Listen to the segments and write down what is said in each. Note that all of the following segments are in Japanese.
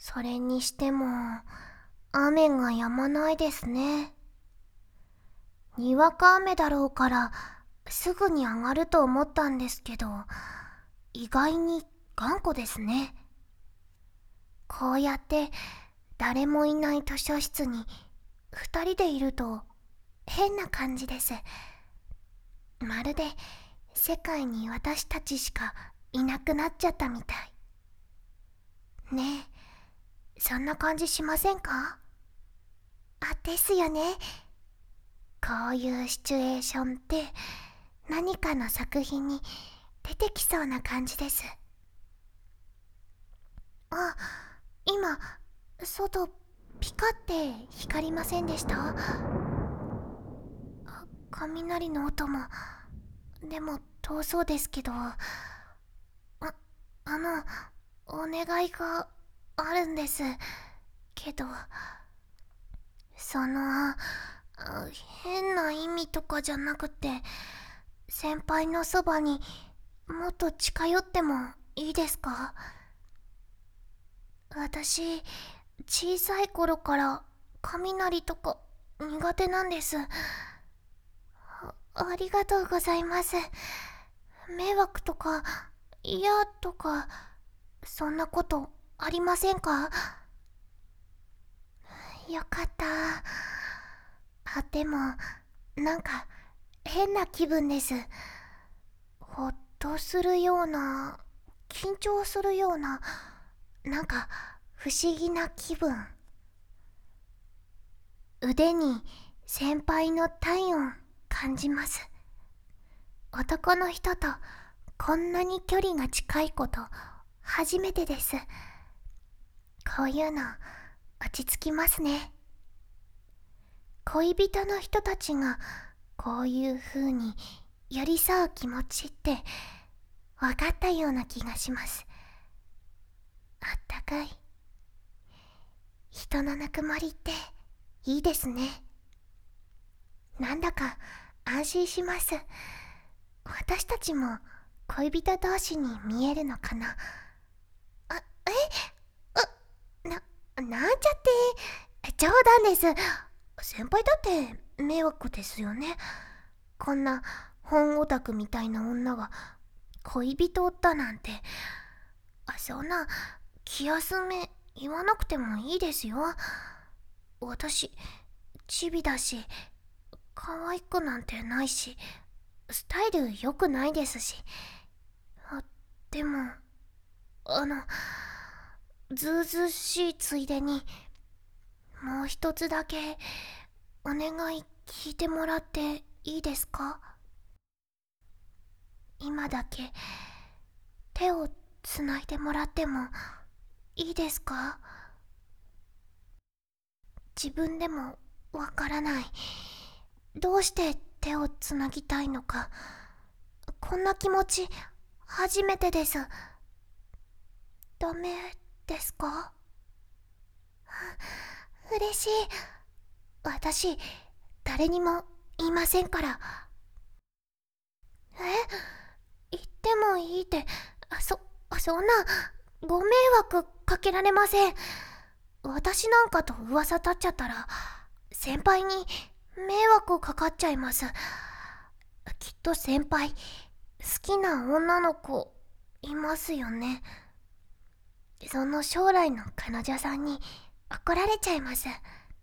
それにしても、雨が止まないですね。にわか雨だろうから、すぐに上がると思ったんですけど、意外に頑固ですね。こうやって誰もいない図書室に二人でいると変な感じです。まるで世界に私たちしかいなくなっちゃったみたい。ねえ、そんな感じしませんか？ですよね。こういうシチュエーションって何かの作品に出てきそうな感じです。今、外ピカって光りませんでした？雷の音も、でも遠そうですけど、あの、お願いがあるんですけど、その、変な意味とかじゃなくて、先輩のそばにもっと近寄ってもいいですか？私、小さい頃から雷とか苦手なんです。ありがとうございます。迷惑とか嫌とか、そんなことありませんか？よかった。でも、なんか変な気分です。ほっとするような、緊張するような、なんか不思議な気分。腕に先輩の体温感じます。男の人とこんなに距離が近いこと初めてです。こういうの落ち着きますね。恋人の人たちがこういう風に寄り添う気持ちって分かったような気がします。あったかい人のぬくもりっていいですね。なんだか安心します。私たちも恋人同士に見えるのかな。あ、なんちゃって冗談です。先輩だって迷惑ですよね。こんな本オタクみたいな女が恋人だなんて。そんな気休め言わなくてもいいですよ。私チビだし、可愛くなんてないし、スタイル良くないですし。でもあのずうずうしいついでにもう一つだけお願い聞いてもらっていいですか？今だけ手をつないでもらってもいいですか？自分でもわからない。どうして手をつなぎたいのか。こんな気持ち初めてです。ダメですか？嬉しい。私誰にも言いませんから。言ってもいいって、そんなご迷惑かけられません。私なんかと噂立っちゃったら先輩に迷惑かかっちゃいます。きっと先輩好きな女の子いますよね。その将来の彼女さんに怒られちゃいます。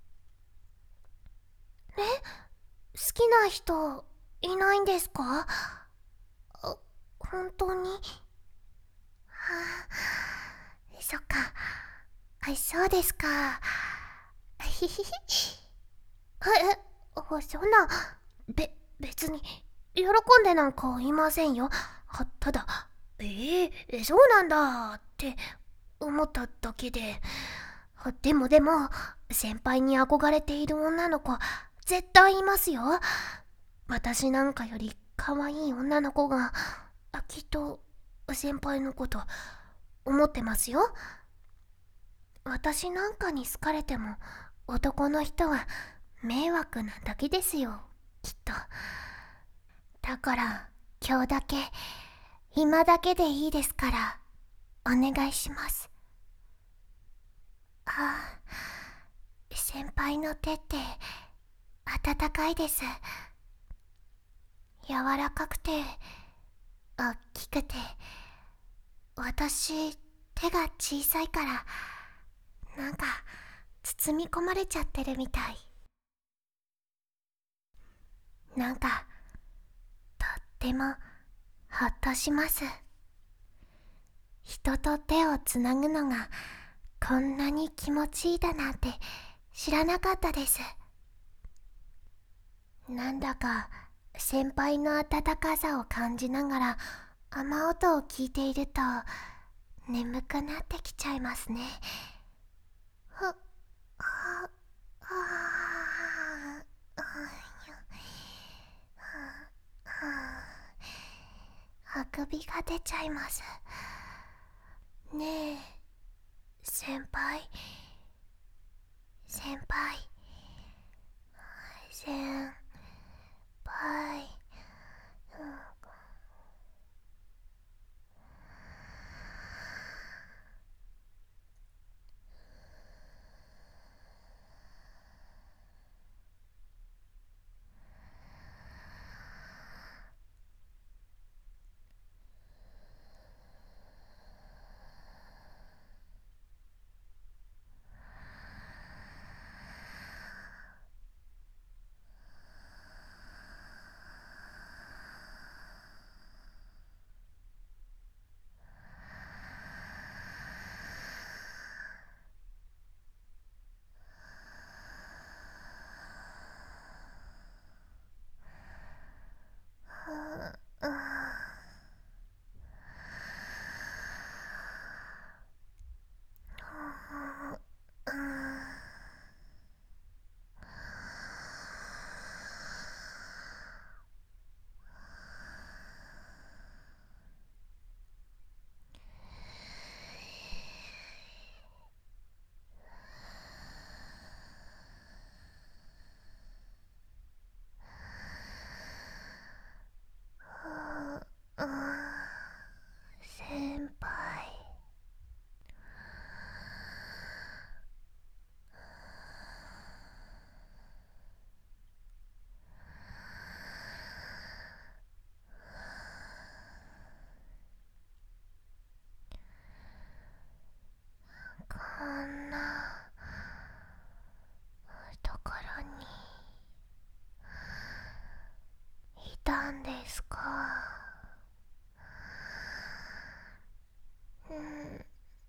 好きな人いないんですか？本当に？そっか。そうですか。ひひひ。そんな、別に、喜んでなんかいませんよ。ただ、そうなんだって思っただけで。でも、先輩に憧れている女の子、絶対いますよ。私なんかより可愛い女の子が、きっと、先輩のこと、思ってますよ。私なんかに好かれても男の人は迷惑なだけですよ、きっと。だから今日だけ、今だけでいいですからお願いします。 あ、先輩の手って温かいです。柔らかくて大きくて、私手が小さいからなんか包み込まれちゃってるみたい。なんかとってもほっとします。人と手をつなぐのがこんなに気持ちいいだなんて知らなかったです。なんだか先輩の温かさを感じながら雨音を聞いていると眠くなってきちゃいますね。は、は、はあ、あくびが出ちゃいます。ねえ、先輩、先輩、先輩、うん、先輩。こんなところにいたんですか。うん、うん、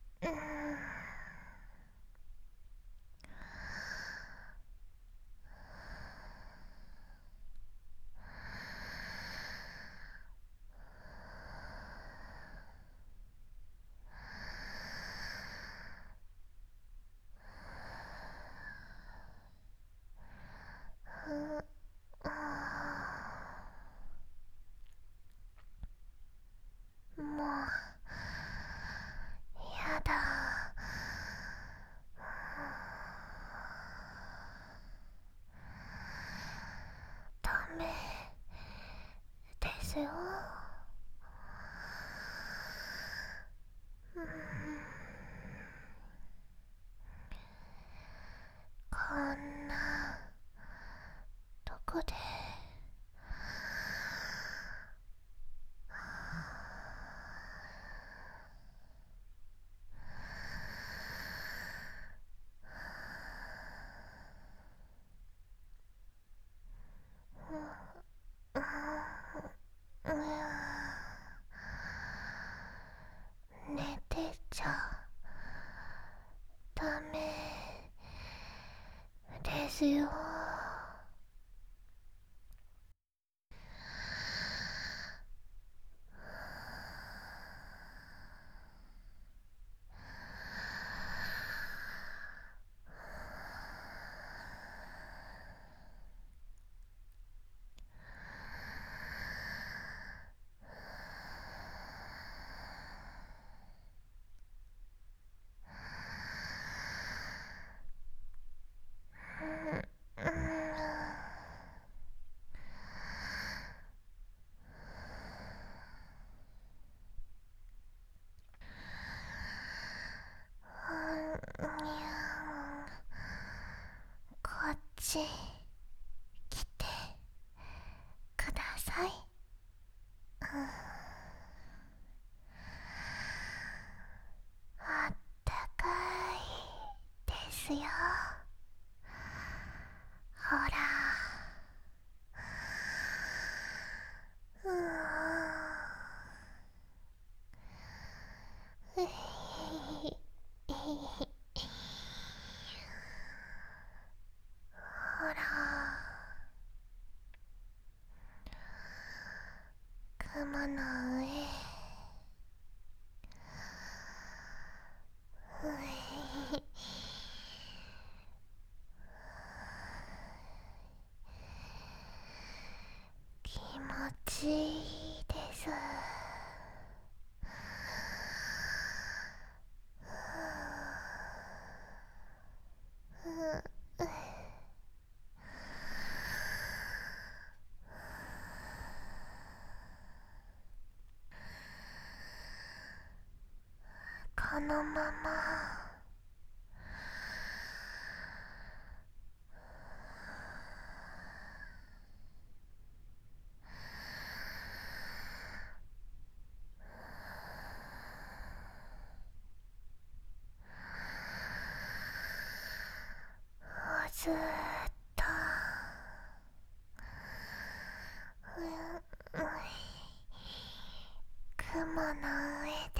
もうやだ。ダメですよ。うん、こんなとこで寝てし来てください。あったかいですよ。ほら。ほら、雲の上。気持ちいいです。このままずーっと雲の上で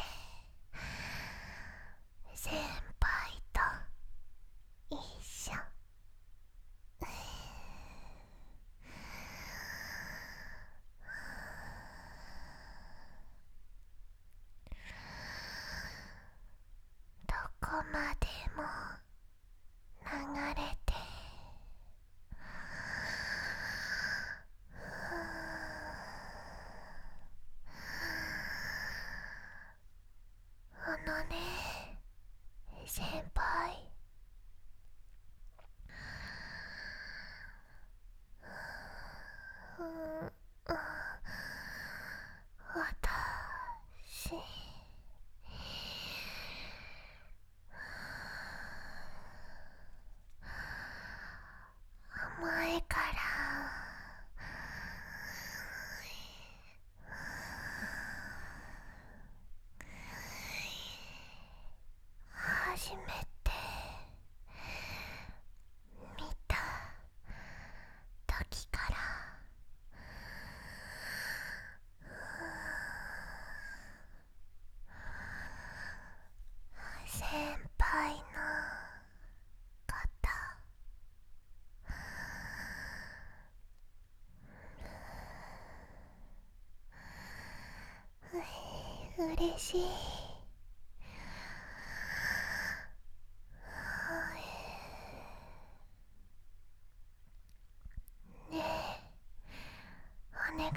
先輩と一緒。どこまでも流れて、あのね、先輩。私、前から初めて見た時から先輩のこと嬉しい。ねえ、お願い。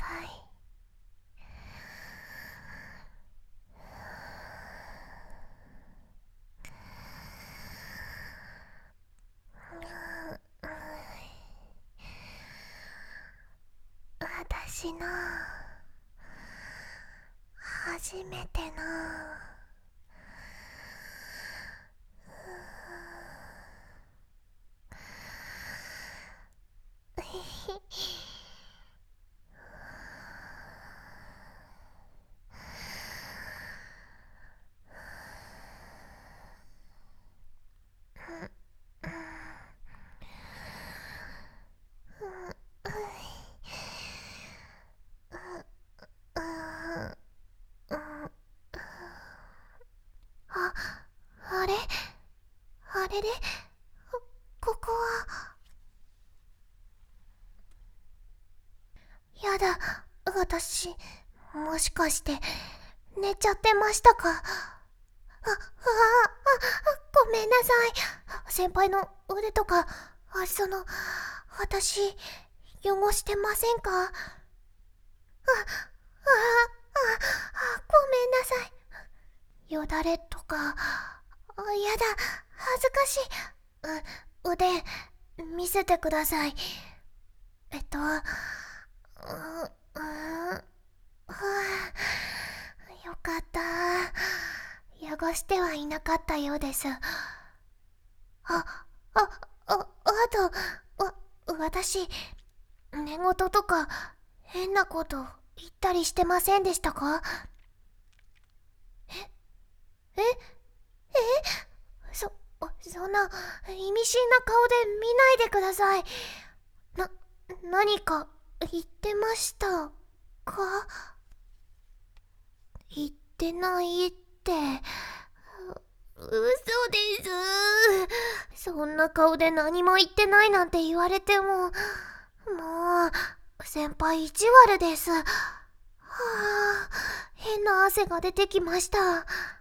私の初めてのあ、あれあれれ、ここは。やだ、私、もしかして寝ちゃってましたか？ごめんなさい。先輩の腕とか私、汚してませんか？ごめんなさい。よだれとか、やだ、恥ずかしい。腕、見せてください。よかった。汚してはいなかったようです。あ、あと、 私、寝言とか変なこと言ったりしてませんでしたか？えそ、そんな意味深な顔で見ないでください。何か言ってましたか？言ってないって、嘘です。そんな顔で何も言ってないなんて言われても、もう、先輩意地悪です。はあ、変な汗が出てきました。